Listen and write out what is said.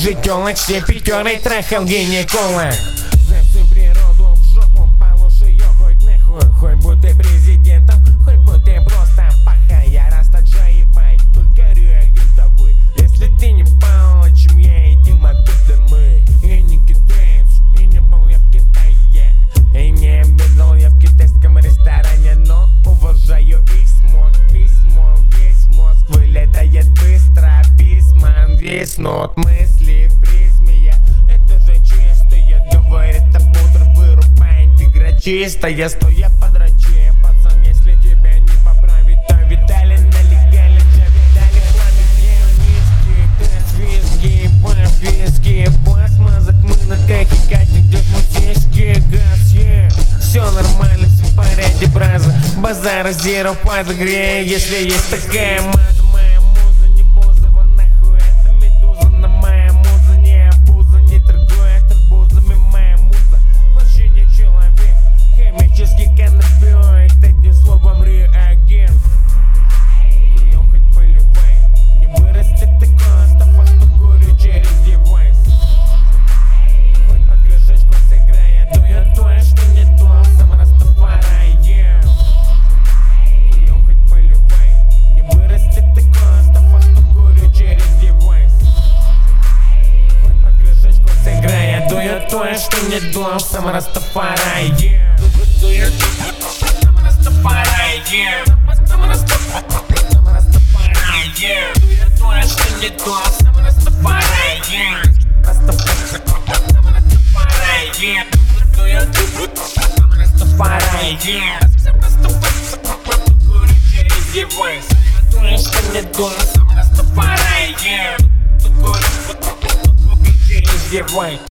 же тёлок, все пятерой трахал гинеколог. Засунь природу в жопу, получше её хоть нахуй. Хоть будь ты президентом, хоть будь ты просто паха. Я растаджа ебать, только реагент тобой. Если ты не понял, чем я, иди мопед домой. Я не китаец, и не был я в Китае, и не обедал я в китайском ресторане, но уважаю их смог. Письмо весь мозг вылетает быстро, письма виснут, мысли в призме. Это же чистая, говорит, а бутер вырубает, игра чистая, стоя подрачи. Пацан, если тебя не поправить, то Виталий налегали, для Виталий пламя. Низкий, газ, виски, смазать мы на кахе, катник, где мой сиськи, газ, все нормально, все в порядке, браза. Базар зеро подогрей, если есть такая маза. Моя муза не бузова, нахуй это медуза. На моя муза не обуза, не торгует арбузами. Моя муза вообще не человек, химический каннабиоид, одним словом реагент. Хуем хоть поливай, не вырастет такое, стопа, что курю через девайс. Хоть под крышечку сыграй, я дую то, что не то, сам Растафари. Хуем хоть поливай, не вырастет такое, стопа, что курю через девайс. Хоть под крышечку сыграй, я дую то, что не то, сам Растафари. Сам Растафари, сам Растафари. Дую то, что не то, сам Растафари. Растафари. Дую сам Растафари. Сам Растафари. Курю через девайс. Дую то, что не то, сам Растафари. Курю через девайс.